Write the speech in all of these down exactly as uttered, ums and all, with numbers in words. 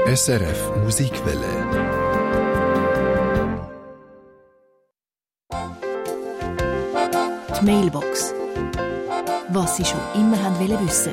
S R F Musikwelle. Die Mailbox. Was Sie schon immer haben wollen wissen.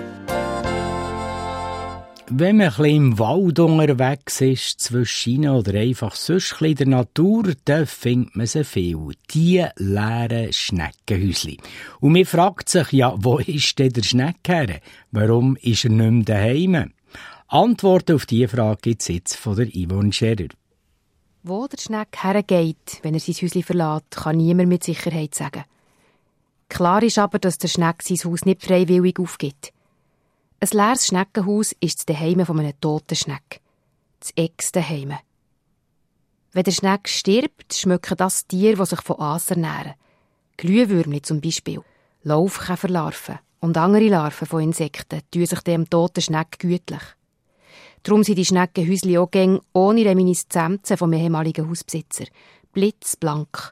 Wenn man ein bisschen im Wald unterwegs ist, zwischen ihnen oder einfach sonst ein bisschen in der Natur, dann findet man sie viel. Die leeren Schneckenhäuschen. Und man fragt sich, ja, wo ist denn der Schneck her? Warum ist er nicht mehr daheim? Antworten auf diese Frage gibt es jetzt von der Yvonne Scherer. Wo der Schneck hergeht, wenn er sein Häuschen verlässt, kann niemand mit Sicherheit sagen. Klar ist aber, dass der Schneck sein Haus nicht freiwillig aufgibt. Ein leeres Schneckenhaus ist das Daheim von einem toten Schneck. Das Ex-Daheim. Wenn der Schneck stirbt, schmecken das Tiere, die sich von Aas ernähren. Glühwürmchen zum Beispiel, Laufkäferlarven und andere Larven von Insekten tun sich dem toten Schneck gütlich. Darum sind die Schneckenhäuschen auch gäng ohne Reminiszenzen vom ehemaligen Hausbesitzer. Blitzblank.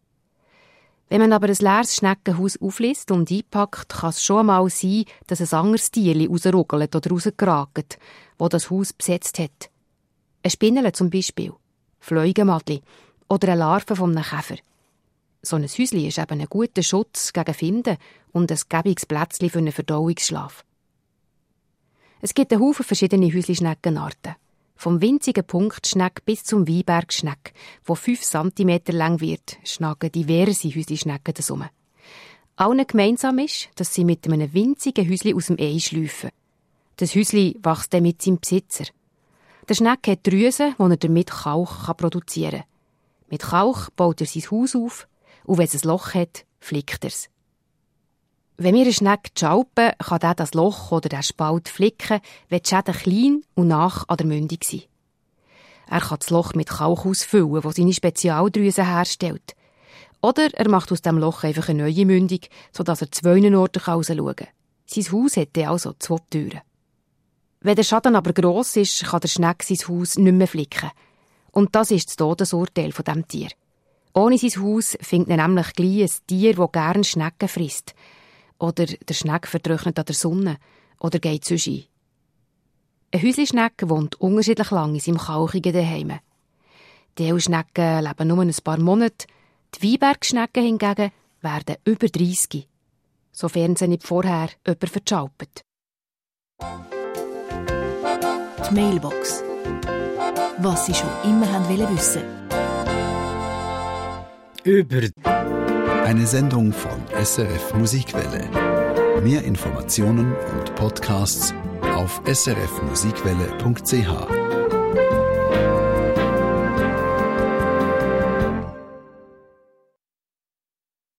Wenn man aber ein leeres Schneckenhaus aufliest und einpackt, kann es schon mal sein, dass ein anderes Tierchen rausruggelt oder rausgeragt, das das Haus besetzt hat. Ein Spinnele zum Beispiel, Fleugemadli oder eine Larve von einem Käfer. So ein Häuschen ist eben ein guter Schutz gegen Finden und ein gäbiges Plätzchen für einen Verdauungsschlaf. Es gibt einen Haufen verschiedene Häuschenschneckenarten. Vom winzigen Punktschneck bis zum Weinbergschneck, der fünf Zentimeter lang wird, schnacken diverse Häuschenschnecken das um. Allen gemeinsam ist, dass sie mit einem winzigen Häuschen aus dem Ei schlüpfen. Das Häuschen wächst dann mit seinem Besitzer. Der Schneck hat Drüsen, die er damit Kalk produzieren kann. Mit Kalk baut er sein Haus auf und wenn es ein Loch hat, flickt er es. Wenn wir einen Schneck schalpen, kann er das Loch oder den Spalt flicken, wenn die Schäden klein und nach an der Mündung sind. Er kann das Loch mit Kalk ausfüllen, das seine Spezialdrüsen herstellt. Oder er macht aus dem Loch einfach eine neue Mündung, sodass er zwei Orten rausschauen kann. Sein Haus hat dann also zwei Türen. Wenn der Schaden aber gross ist, kann der Schneck sein Haus nicht mehr flicken. Und das ist das Todesurteil von diesem Tier. Ohne sein Haus findet er nämlich gleich ein Tier, das gerne Schnecken frisst. Oder der Schneck vertrocknet an der Sonne. Oder geht sonst ein. Ein Häuschenschneck wohnt unterschiedlich lang in seinem kalkigen Daheim. Die Eilschnecken leben nur ein paar Monate. Die Weinbergschnecken hingegen werden über dreissig. Sofern sie nicht vorher jemand verschalpet. Die Mailbox. Was Sie schon immer haben wollen wissen. Über Eine Sendung von S R F Musikwelle. Mehr Informationen und Podcasts auf s r f musikwelle punkt c h.